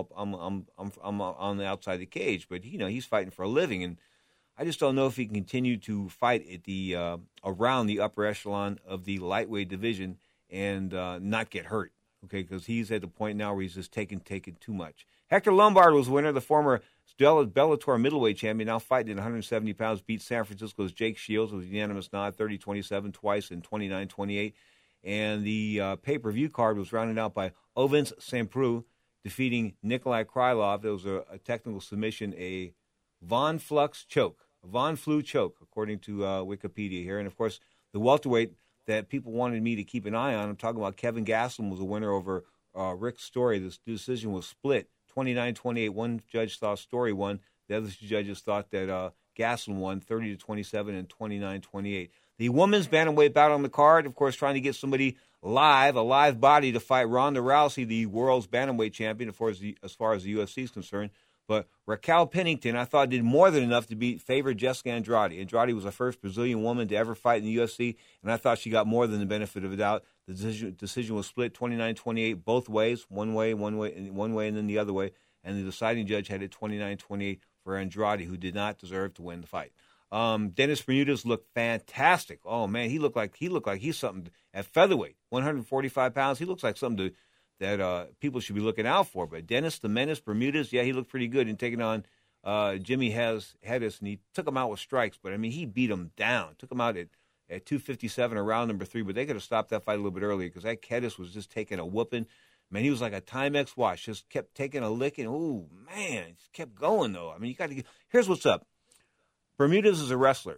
on the outside the cage, but he's fighting for a living, and I just don't know if he can continue to fight at the around the upper echelon of the lightweight division and not get hurt. Okay, because he's at the point now where he's just taking too much. Hector Lombard was winner, the former Bellator middleweight champion, now fighting at 170 pounds, beat San Francisco's Jake Shields with a unanimous nod, 30-27 twice and 29-28. And the pay-per-view card was rounded out by Ovens Saint-Preux defeating Nikolai Krylov. There was a technical submission, a Von Flu choke, according to Wikipedia here. And, of course, the welterweight that people wanted me to keep an eye on, I'm talking about Kevin Gastelum, was a winner over Rick Story. This decision was split, 29-28. One judge thought Story won. The other two judges thought that Gastelum won, 30-27 and 29-28. The women's bantamweight bout on the card, of course, trying to get somebody live, a live body to fight Ronda Rousey, the world's bantamweight champion, as far as the UFC is concerned. But Raquel Pennington, I thought, did more than enough to favor Jessica Andrade. Andrade was the first Brazilian woman to ever fight in the UFC, and I thought she got more than the benefit of the doubt. The decision was split 29-28 both ways, one way, and then the other way. And the deciding judge had it 29-28 for Andrade, who did not deserve to win the fight. Dennis Bermudez looked fantastic. Oh man, he looked like he's something at featherweight, 145 pounds. He looks like something that people should be looking out for. But Dennis the Menace Bermudez, yeah, he looked pretty good in taking on Jimmy Hedges, and he took him out with strikes. But, I mean, he beat him down, took him out at 257 around number 3. But they could have stopped that fight a little bit earlier because that Hedges was just taking a whooping. Man, he was like a Timex watch, just kept taking a licking. Ooh, man, just kept going, though. I mean, you got to get – here's what's up. Bermudez is a wrestler.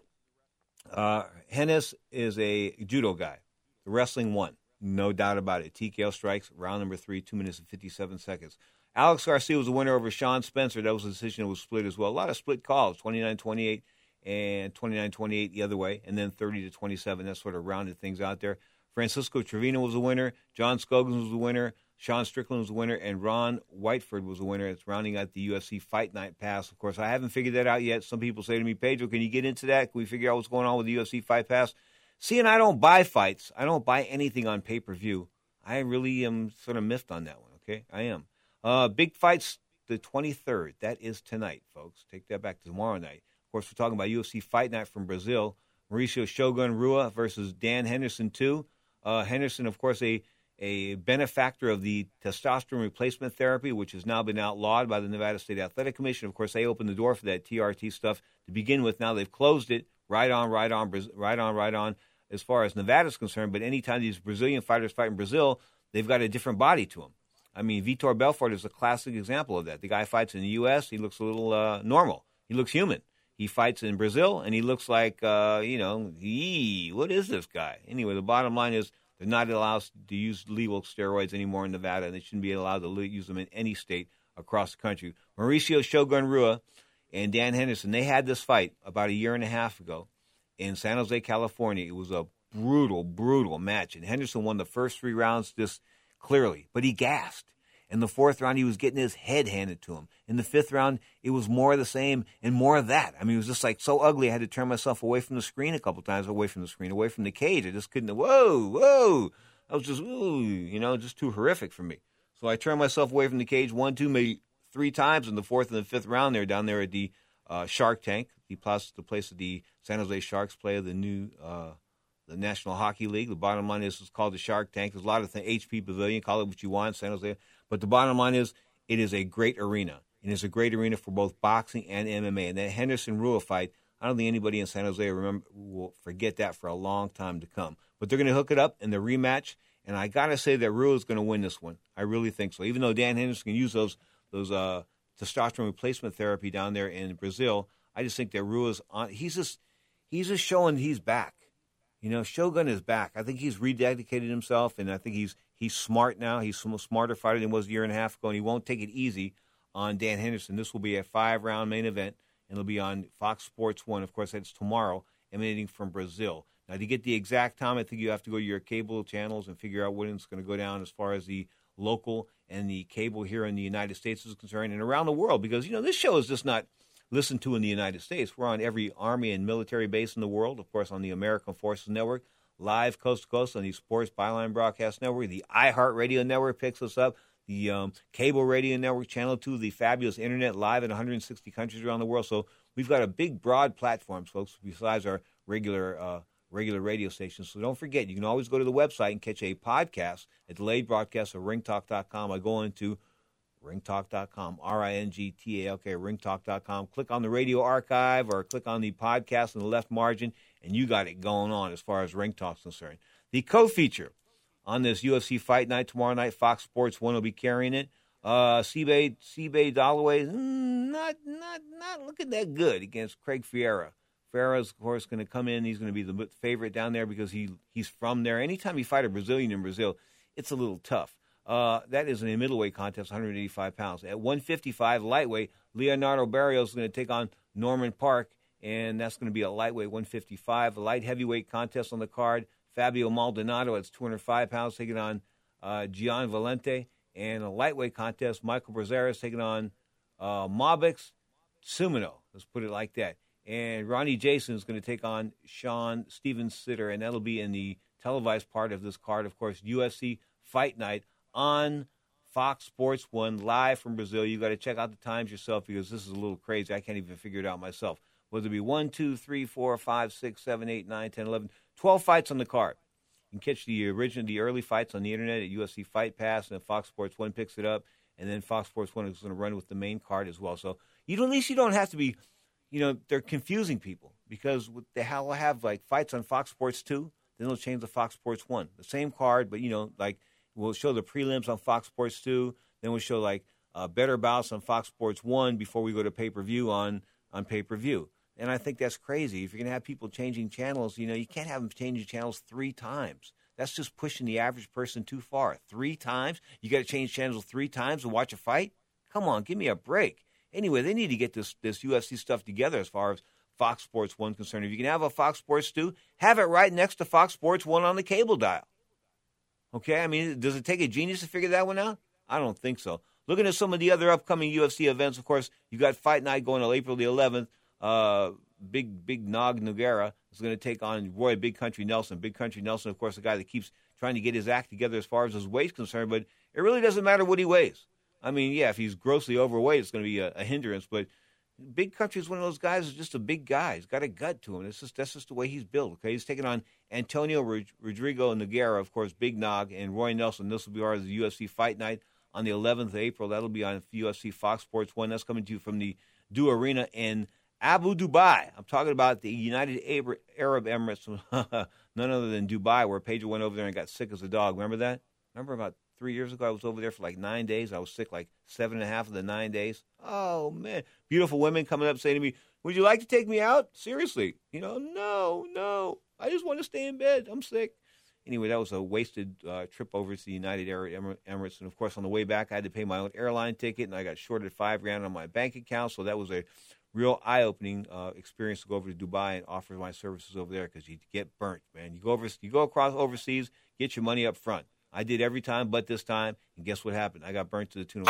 Hennis is a judo guy. The wrestling won. No doubt about it. TKO strikes, round number 3, 2 minutes and 57 seconds. Alex Garcia was the winner over Sean Spencer. That was a decision that was split as well. A lot of split calls, 29-28 and 29-28 the other way, and then 30-27. That sort of rounded things out there. Francisco Trevino was the winner. John Scogins was the winner. Sean Strickland was the winner, and Ron Whiteford was the winner. It's rounding out the UFC Fight Night Pass. Of course, I haven't figured that out yet. Some people say to me, Pedro, can you get into that? Can we figure out what's going on with the UFC Fight Pass? See, and I don't buy fights. I don't buy anything on pay-per-view. I really am sort of miffed on that one, okay? I am. Big fights, the 23rd. That is tonight, folks. Take that back to tomorrow night. Of course, we're talking about UFC Fight Night from Brazil. Mauricio Shogun Rua versus Dan Henderson, too. Henderson, of course, a benefactor of the testosterone replacement therapy, which has now been outlawed by the Nevada State Athletic Commission. Of course, they opened the door for that TRT stuff to begin with. Now they've closed it. Right on, as far as Nevada's concerned. But anytime these Brazilian fighters fight in Brazil, they've got a different body to them. I mean, Vitor Belfort is a classic example of that. The guy fights in the U.S., he looks a little normal. He looks human. He fights in Brazil, and he looks like, what is this guy? Anyway, the bottom line is they're not allowed to use legal steroids anymore in Nevada, and they shouldn't be allowed to use them in any state across the country. Mauricio Shogun Rua and Dan Henderson, they had this fight about a year and a half ago in San Jose, California. It was a brutal, brutal match. And Henderson won the first 3 rounds just clearly, but he gassed. In the 4th round, he was getting his head handed to him. In the 5th round, it was more of the same and more of that. I mean, it was just like so ugly, I had to turn myself away from the screen a couple times, away from the cage. I just couldn't, whoa. I was just, just too horrific for me. So I turned myself away from the cage 1, 2, maybe 3 times in the 4th and the 5th round there, down there at the Shark Tank, the place that the San Jose Sharks play the new the National Hockey League. The bottom line is it's called the Shark Tank. There's a lot of things, HP Pavilion, call it what you want, San Jose. But the bottom line is it is a great arena. It is a great arena for both boxing and MMA. And that Henderson-Rua fight, I don't think anybody in San Jose will forget that for a long time to come. But they're going to hook it up in the rematch. And I got to say that Rua is going to win this one. I really think so. Even though Dan Henderson can use those testosterone replacement therapy down there in Brazil, I just think that Rua's on. He's just showing he's back. Shogun is back. I think he's rededicated himself, and I think he's smart now. He's a smarter fighter than he was a year and a half ago, and he won't take it easy on Dan Henderson. This will be a 5-round main event, and it'll be on Fox Sports 1. Of course, that's tomorrow, emanating from Brazil. Now, to get the exact time, I think you have to go to your cable channels and figure out when it's going to go down as far as the local and the cable here in the United States is concerned and around the world, because, this show is just not listened to in the United States. We're on every Army and military base in the world, of course, on the American Forces Network, live coast to coast on the Sports Byline Broadcast Network. The iHeartRadio Network picks us up. The Cable Radio Network, Channel 2, the fabulous Internet, live in 160 countries around the world. So we've got a big, broad platform, folks, besides our regular radio stations. So don't forget, you can always go to the website and catch a podcast, a delayed broadcast of ringtalk.com. I go into ringtalk.com, RINGTALK, ringtalk.com. Click on the radio archive or click on the podcast in the left margin, and you got it going on as far as Ring Talk's concerned. The co-feature on this UFC Fight Night tomorrow night, Fox Sports 1 will be carrying it. Seabay Dalloway, not looking that good against Craig Ferreira. Ferreira's, of course, going to come in. He's going to be the favorite down there because he's from there. Anytime you fight a Brazilian in Brazil, it's a little tough. That is in a middleweight contest, 185 pounds. At 155, lightweight, Leonardo Barrios is going to take on Norman Park, and that's going to be a lightweight 155. A light heavyweight contest on the card, Fabio Maldonado at 205 pounds taking on Gian Valente. And a lightweight contest, Michael Brazeras taking on Mobix Sumino. Let's put it like that. And Ronnie Jason is going to take on Sean Steven Sitter, and that'll be in the televised part of this card. Of course, UFC Fight Night on Fox Sports 1, live from Brazil. You got to check out the times yourself because this is a little crazy. I can't even figure it out myself. Whether it be 1, 2, 3, 4, 5, 6, 7, 8, 9, 10, 11, 12 fights on the card. You can catch the early fights on the internet at UFC Fight Pass, and then Fox Sports 1 picks it up, and then Fox Sports 1 is going to run with the main card as well. So at least you don't have to be, they're confusing people because they have like fights on Fox Sports 2, then they'll change to Fox Sports 1. The same card, but, like we'll show the prelims on Fox Sports 2, then we'll show like better bouts on Fox Sports 1 before we go to pay-per-view on pay-per-view. And I think that's crazy. If you're going to have people changing channels, you can't have them changing channels 3 times. That's just pushing the average person too far. 3 times? You got to change channels 3 times to watch a fight? Come on, give me a break. Anyway, they need to get this UFC stuff together as far as Fox Sports 1 concerned. If you can have a Fox Sports 2, have it right next to Fox Sports 1 on the cable dial. Okay? I mean, does it take a genius to figure that one out? I don't think so. Looking at some of the other upcoming UFC events, of course, you got Fight Night going on April the 11th. Big Nog Nogueira is going to take on Roy Big Country Nelson. Big Country Nelson, of course, the guy that keeps trying to get his act together as far as his weight's concerned, but it really doesn't matter what he weighs. I mean, yeah, if he's grossly overweight, it's going to be a hindrance, but Big Country is one of those guys who's just a big guy. He's got a gut to him. That's just the way he's built, okay? He's taking on Antonio Rodrigo Nogueira, of course, Big Nog, and Roy Nelson. This will be part of the UFC Fight Night on the 11th of April. That'll be on UFC Fox Sports 1. That's coming to you from the Du Arena in Abu Dhabi. I'm talking about the United Arab Emirates, none other than Dubai, where Pedro went over there and got sick as a dog. Remember that? Remember about 3 years ago, I was over there for like 9 days. I was sick like 7.5 of the 9 days. Oh, man. Beautiful women coming up saying to me, would you like to take me out? Seriously. No. I just want to stay in bed. I'm sick. Anyway, that was a wasted trip over to the United Arab Emirates. And, of course, on the way back, I had to pay my own airline ticket, and I got shorted $5,000 on my bank account. So that was a real eye-opening experience to go over to Dubai and offer my services over there because you get burnt, man. You go across overseas, get your money up front. I did every time but this time, and guess what happened? I got burnt to the tune of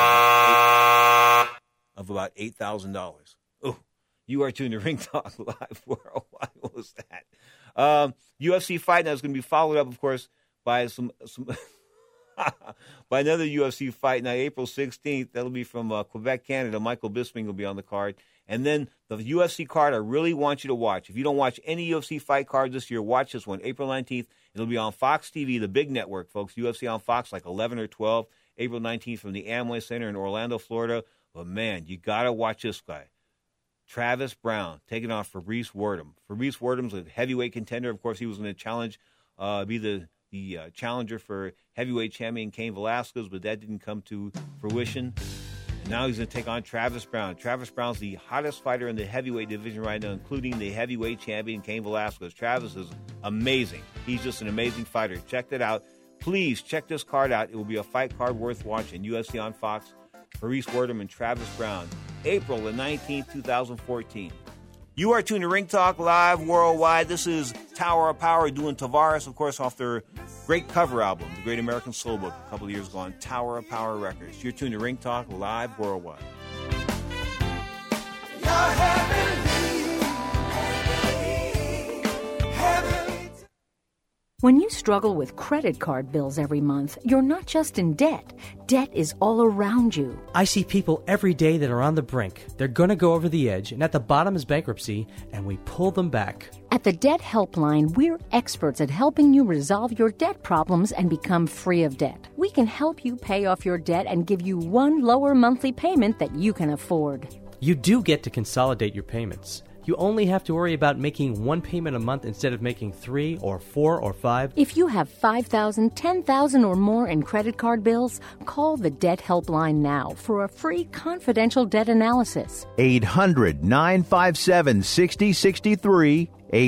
about $8,000. Oh, you are tuned to Ring Talk Live Worldwide. What was that? UFC Fight Night is going to be followed up, of course, by some by another UFC Fight Night, April 16th. That'll be from Quebec, Canada. Michael Bisping will be on the card. And then the UFC card I really want you to watch. If you don't watch any UFC fight cards this year, watch this one, April 19th. It'll be on Fox TV, the big network, folks. UFC on Fox, like 11 or 12, April 19th from the Amway Center in Orlando, Florida. But, man, you got to watch this guy. Travis Brown taking on Fabrice Werdum. Fabrice Werdum's a heavyweight contender. Of course, he was going to challenge, be the challenger for heavyweight champion Cain Velasquez, but that didn't come to fruition. And now he's going to take on Travis Brown. Travis Brown's the hottest fighter in the heavyweight division right now, including the heavyweight champion Cain Velasquez. Travis is amazing. He's just an amazing fighter. Check that out. Please check this card out. It will be a fight card worth watching. UFC on Fox, Fabrice Werdum and Travis Brown, April the 19th, 2014. You are tuned to Ring Talk Live Worldwide. This is Tower of Power doing Tavares, of course, off their great cover album, The Great American Soul Book, a couple of years ago on Tower of Power Records. You're tuned to Ring Talk Live Worldwide. When you struggle with credit card bills every month, you're not just in debt. Debt is all around you. I see people every day that are on the brink. They're going to go over the edge, and at the bottom is bankruptcy, and we pull them back. At the Debt Helpline, we're experts at helping you resolve your debt problems and become free of debt. We can help you pay off your debt and give you one lower monthly payment that you can afford. You do get to consolidate your payments. You only have to worry about making one payment a month instead of making 3 or 4 or 5. If you have $5,000, $10,000 or more in credit card bills, call the Debt Helpline now for a free confidential debt analysis. 800-957-6063.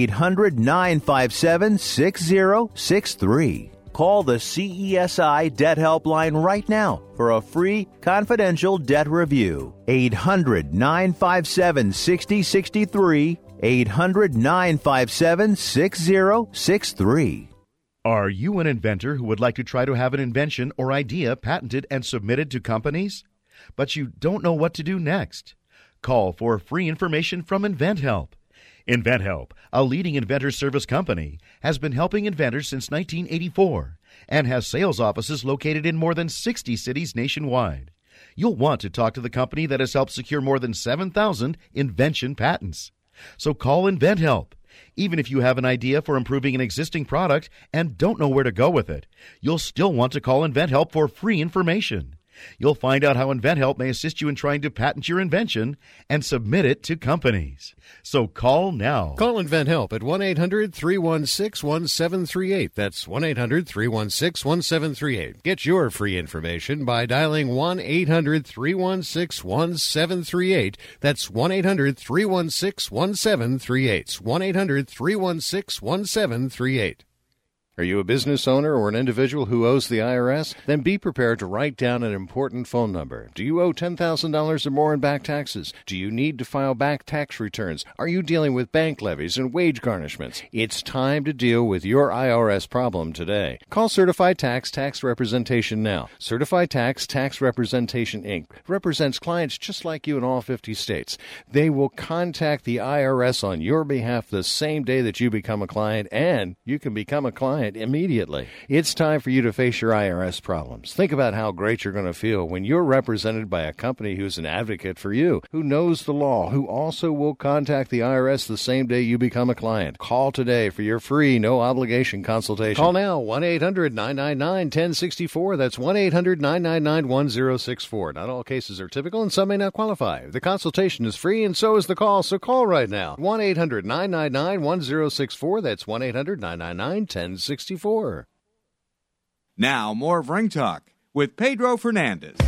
800-957-6063. Call the CESI Debt Helpline right now for a free confidential debt review. 800-957-6063. 800-957-6063. Are you an inventor who would like to try to have an invention or idea patented and submitted to companies, but you don't know what to do next? Call for free information from InventHelp. InventHelp, a leading inventor service company, has been helping inventors since 1984 and has sales offices located in more than 60 cities nationwide. You'll want to talk to the company that has helped secure more than 7,000 invention patents. So call InventHelp. Even if you have an idea for improving an existing product and don't know where to go with it, you'll still want to call InventHelp for free information. You'll find out how InventHelp may assist you in trying to patent your invention and submit it to companies. So call now. Call InventHelp at 1-800-316-1738. That's 1-800-316-1738. Get your free information by dialing 1-800-316-1738. That's 1-800-316-1738. 1-800-316-1738. Are you a business owner or an individual who owes the IRS? Then be prepared to write down an important phone number. Do you owe $10,000 or more in back taxes? Do you need to file back tax returns? Are you dealing with bank levies and wage garnishments? It's time to deal with your IRS problem today. Call Certified Tax Representation now. Certified Tax Representation, Inc. represents clients just like you in all 50 states. They will contact the IRS on your behalf the same day that you become a client, and you can become a client immediately. It's time for you to face your IRS problems. Think about how great you're going to feel when you're represented by a company who's an advocate for you, who knows the law, who also will contact the IRS the same day you become a client. Call today for your free, no-obligation consultation. Call now, 1-800-999-1064. That's 1-800-999-1064. Not all cases are typical, and some may not qualify. The consultation is free, and so is the call, so call right now. 1-800-999-1064. That's 1-800-999-1064. Now, more of Ring Talk with Pedro Fernandez.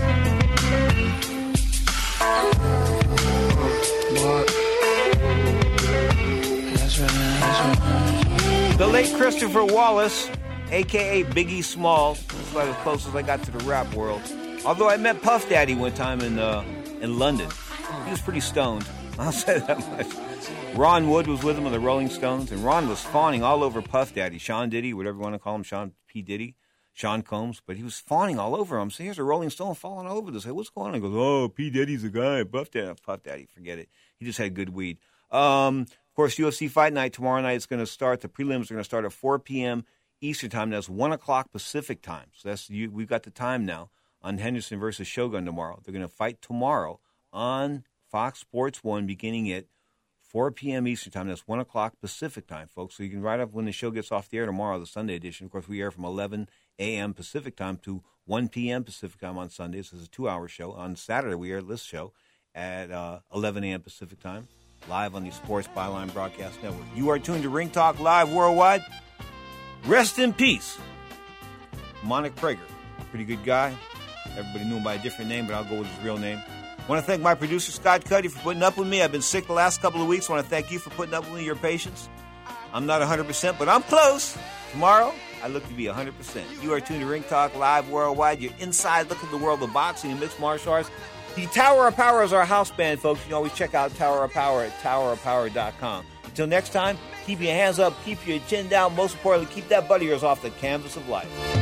The late Christopher Wallace, a.k.a. Biggie Small. That's about as close as I got to the rap world. Although I met Puff Daddy one time in London. He was pretty stoned. I'll say that much. Ron Wood was with him on the Rolling Stones, and Ron was fawning all over Puff Daddy, Sean Diddy, whatever you want to call him, Sean P. Diddy, Sean Combs, but he was fawning all over him. So here's a Rolling Stone falling over this. Hey, what's going on? He goes, oh, P. Diddy's a guy. Puff Daddy, forget it. He just had good weed. Of course, UFC Fight Night tomorrow night is going to start. The prelims are going to start at 4 p.m. Eastern Time. That's 1 o'clock Pacific Time. So we've got the time now on Henderson versus Shogun tomorrow. They're going to fight tomorrow on Fox Sports 1 beginning at 4 p.m. Eastern Time. That's 1 o'clock Pacific Time, folks. So you can write up when the show gets off the air tomorrow, the Sunday edition. Of course, we air from 11 a.m. Pacific Time to 1 p.m. Pacific Time on Sundays. This is a 2-hour show. On Saturday, we air this show at 11 a.m. Pacific Time, live on the Sports Byline Broadcast Network. You are tuned to Ring Talk Live Worldwide. Rest in peace, Monic Prager. Pretty good guy. Everybody knew him by a different name, but I'll go with his real name. I want to thank my producer, Scott Cuddy, for putting up with me. I've been sick the last couple of weeks. I want to thank you for putting up with me, your patience. I'm not 100%, but I'm close. Tomorrow, I look to be 100%. You are tuned to Ring Talk Live Worldwide, your inside look at the world of boxing and mixed martial arts. The Tower of Power is our house band, folks. You can always check out Tower of Power at towerofpower.com. Until next time, keep your hands up, keep your chin down. Most importantly, keep that butt of yours off the canvas of life.